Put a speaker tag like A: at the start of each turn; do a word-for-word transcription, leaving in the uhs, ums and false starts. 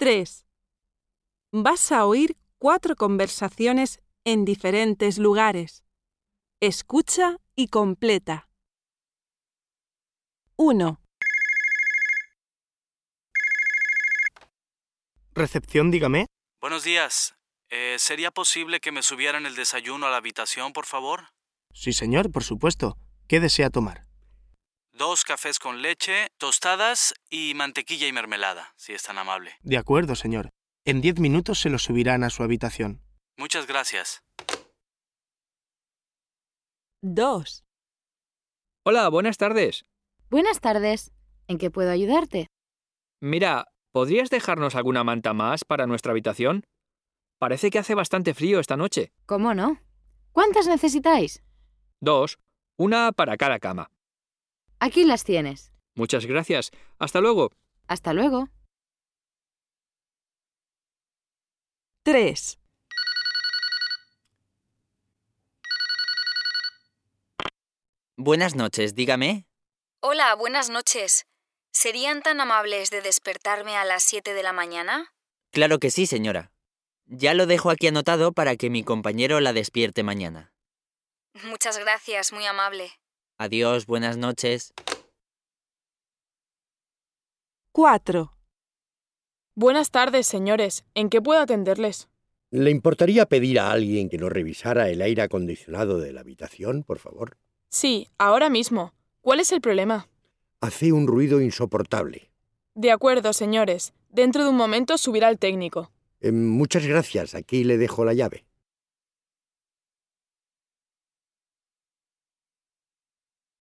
A: tres. Vas a oír cuatro conversaciones en diferentes lugares. Escucha y completa. uno.
B: Recepción, dígame.
C: Buenos días. Eh, ¿Sería posible que me subieran el desayuno a la habitación, por favor?
B: Sí, señor, por supuesto. ¿Qué desea tomar?
C: Dos cafés con leche, tostadas y mantequilla y mermelada, si es tan amable.
B: De acuerdo, señor. En diez minutos se lo subirán a su habitación.
C: Muchas gracias.
A: dos.
D: Hola, buenas tardes.
E: Buenas tardes. ¿En qué puedo ayudarte?
D: Mira, ¿podrías dejarnos alguna manta más para nuestra habitación? Parece que hace bastante frío esta noche.
E: ¿Cómo no? ¿Cuántas necesitáis?
D: Dos, una para cada cama.
E: Aquí las tienes.
D: Muchas gracias. Hasta luego.
E: Hasta luego.
A: tres.
F: Buenas noches, dígame.
G: Hola, buenas noches. ¿Serían tan amables de despertarme a las siete de la mañana?
F: Claro que sí, señora. Ya lo dejo aquí anotado para que mi compañero la despierte mañana.
G: Muchas gracias, muy amable.
F: Adiós, buenas noches.
A: cuatro.
H: Buenas tardes, señores. ¿En qué puedo atenderles?
I: ¿Le importaría pedir a alguien que nos revisara el aire acondicionado de la habitación, por favor?
H: Sí, ahora mismo. ¿Cuál es el problema?
I: Hace un ruido insoportable.
H: De acuerdo, señores. Dentro de un momento subirá el técnico.
I: Eh, muchas gracias. Aquí le dejo la llave.